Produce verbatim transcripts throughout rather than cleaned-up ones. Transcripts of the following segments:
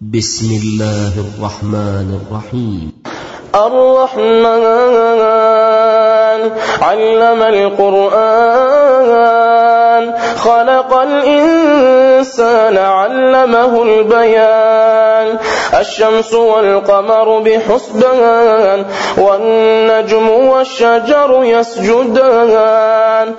بسم الله الرحمن الرحيم. الرحمن علم القرآن خلق الإنسان علمه البيان الشمس والقمر بحسبان والنجم والشجر يسجدان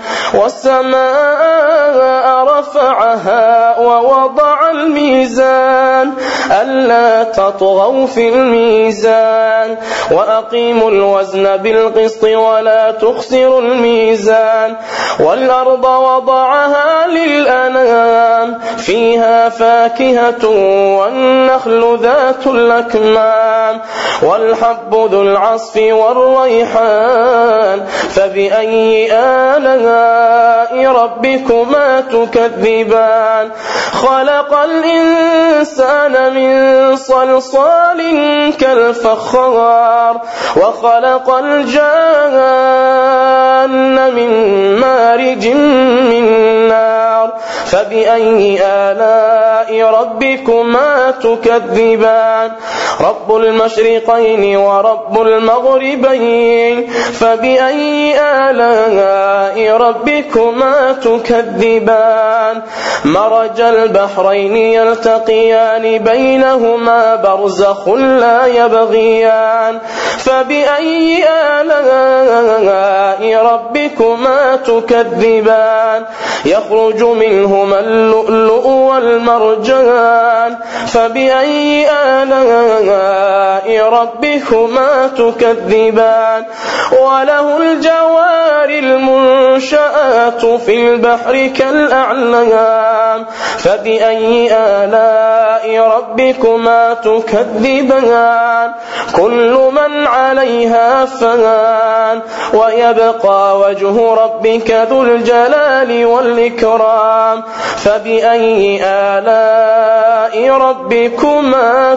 والسماء رفعها ووضع الميزان ألا تطغوا في الميزان وأقيموا الوزن بالقسط ولا تخسروا الميزان والأرض وضعها للأنام فيها فاكهة والنخل ذات الأكمام والحب ذو العصف والريحان فبأي آلاء ربكما تكذبان خلق الإنسان من صلصال كالفخار وخلق الجان من مارج من نار فبأي آلاء ربكما تكذبان رب المشرقين ورب المغربين فبأي آلاء ربكما تكذبان مرج البحرين يلتقيان بينهما برزخ لا يبغيان فبأي آلاء ربكما تكذبان يخرج منهما اللؤلؤ والمرجان فبأي آلاء ربكما تكذبان وله الجوار المنشآت في البحر كالأعلام فبأي آلاء ربكما تكذبان كل من عليها فان ويبقى وجه ربك ذو الجلال والإكرام فبأي آلاء ربكما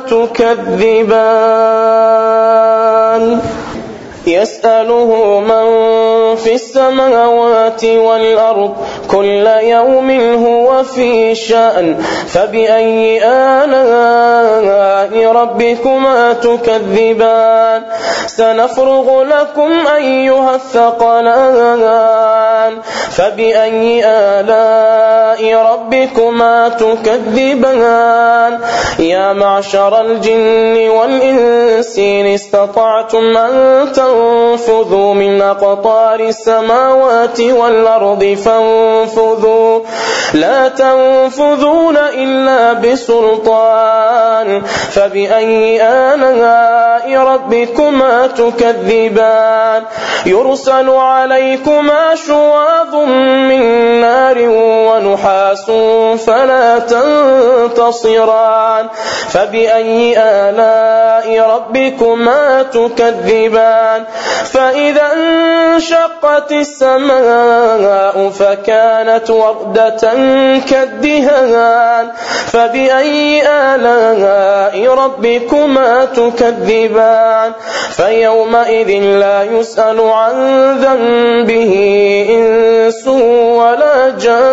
تكذبان يسأله من في السماوات والأرض كل يوم هو في شأن فبأي آلاء ربكما تكذبان سنفرغ لكم أيها الثقلان فبأي آلاء ربكما تكذبان يا معشر الجن والإنس إن استطعتم أن تنفذوا من أقطار السماوات والأرض فانفذوا لا تنفذون إلا بسلطان فبأي آلاء ربكما تكذبان يرسل عليكما شواظ من نار ونحاس فلا تنتصران فبأي آلاء ربكما تكذبان فإذا انشقت السماء فكانت وردة كالدهان فبأي آلاء ربكما تكذبان فيومئذ لا يسأل عن ذنبه إنس ولا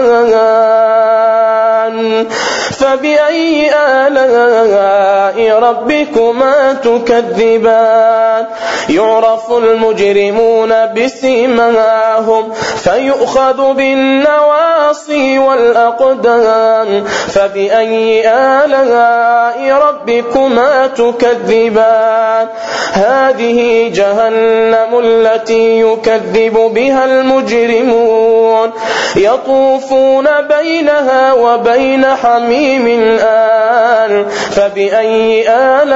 جان فبأي آلاء ربكما تكذبان يعرف المجرمون بسيماهم فيؤخذ بالنواصي والأقدام فبأي آلاء ربكما تكذبان هذه جهنم التي يكذب بها المجرمون يطوفون بينها وبين حميم آن فبأي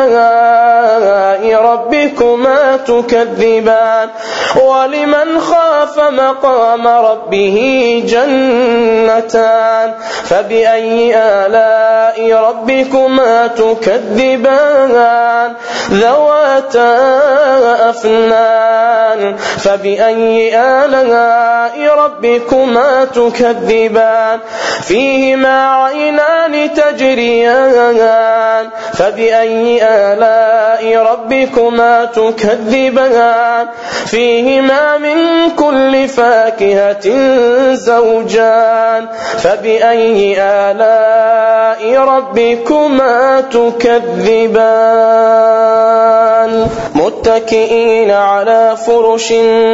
آلاء ربكما تكذبان ولمن خاف مقام ربه جنتان فبأي آلاء ربكما تكذبان ذواتا أفنان فبأي آلاء ربكما تكذبان فيهما عينان تجريان تكذبان فبأي آلاء ربكما تكذبان فيهما من كل فاكهة زوجان فبأي آلاء ربكما تكذبان متكئين على فرش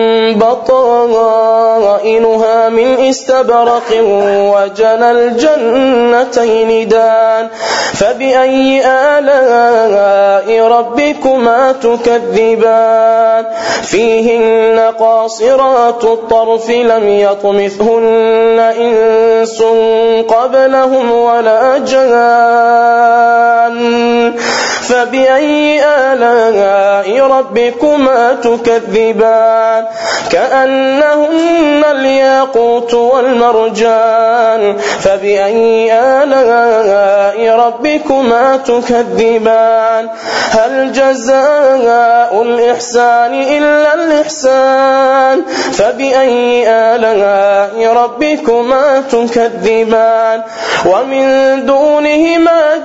بطائنها من استبرق وجنى الجنتين دان فبأي آلاء ربكما تكذبان فيهن قاصرات الطرف لم يطمثهن إنس قبلهم ولا جان فبأي آلاء ربكما تكذبان كأنهن الياقوت والمرجان فبأي آلاء ربكما تكذبان هل جزاء الإحسان إلا الإحسان فبأي آلاء ربكما تكذبان ومن دونهما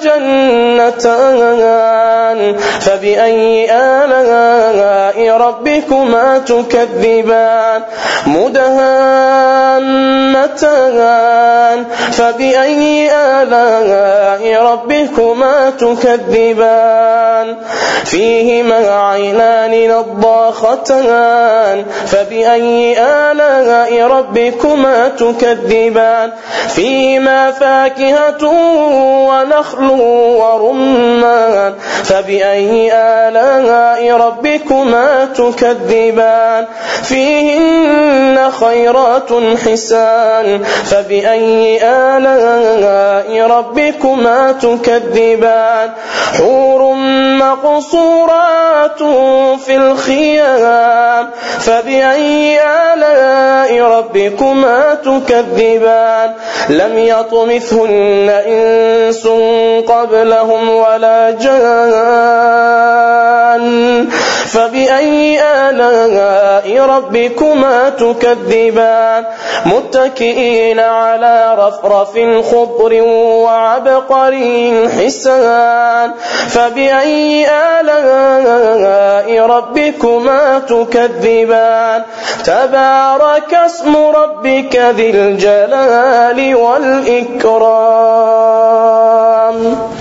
جنتان فبأي آلاء ربكما تكذبان مدهامتان فبأي آلاء ربكما تكذبان فيهما عينان نضاختان فبأي آلاء ربكما تكذبان فيهما فاكهة ونخل ورمان فبأي آلاء ربكما تكذبان فيهن خيرات حسان فبأي آلاء ربكما تكذبان حور مقصورات في الخيام فبأي آلاء ربكما تكذبان لم يطمثهن إنس قبلهم ولا جان فبأي آلاء ربكما تكذبان متكئين على رفرف خضر وعبقري حسان فبأي آلاء ربكما تكذبان تبارك اسم ربك ذي الجلال والإكرام.